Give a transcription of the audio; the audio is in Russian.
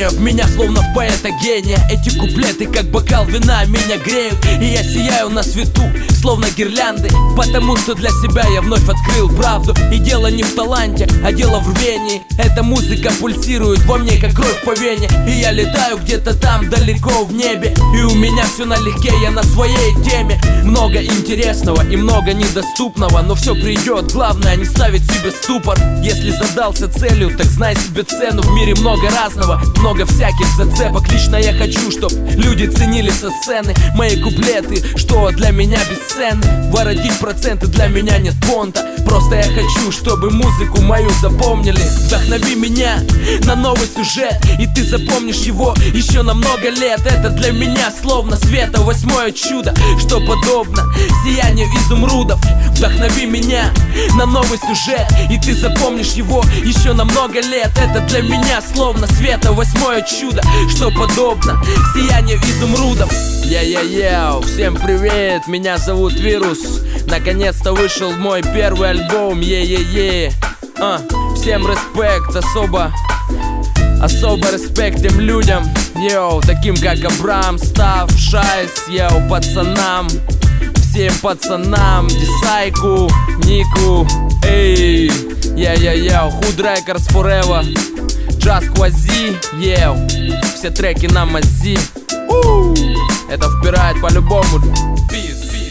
вдохновение в меня словно в поэта гения. Эти куплеты как бокал вина меня греют, и я сияю на свету, словно гирлянды. Потому что для себя я вновь открыл правду. И дело не в таланте, а дело в рвении. Эта музыка пульсирует во мне, как кровь по вене. И я летаю где-то там далеко в небе, и у меня все налегке, я на своей теме. Много интересного и много недоступного, но все придет, главное не ставить себе ступор. Если задался целью, так знай себе цену. В мире много разного, много всяких зацепок. Лично я хочу, чтоб люди ценили со сцены мои куплеты, что для меня бесценны. Воротить проценты для меня нет понта. Просто я хочу, чтобы музыку мою запомнили. Вдохнови меня на новый сюжет, и ты запомнишь его еще на много лет. Это для меня словно света восьмое чудо, что подобно сиянию изумрудов. Вдохнови меня на новый сюжет, и ты запомнишь его еще на много лет. Это для меня словно света восьмое чудо, что подобно сиянию изумрудов. Я-я-я, всем привет, меня зовут Вирус. Наконец-то вышел мой первый альбом, е-е-е. Всем респект, особо респект тем людям, йоу, таким как Абрам, Став, Шайс, йоу, пацанам. Всем пацанам, Дисайку, Нику, эй, я-я-я, Hood Records Forever, Just Quasi, йоу, все треки на мази. Это впирает по-любому. Peace.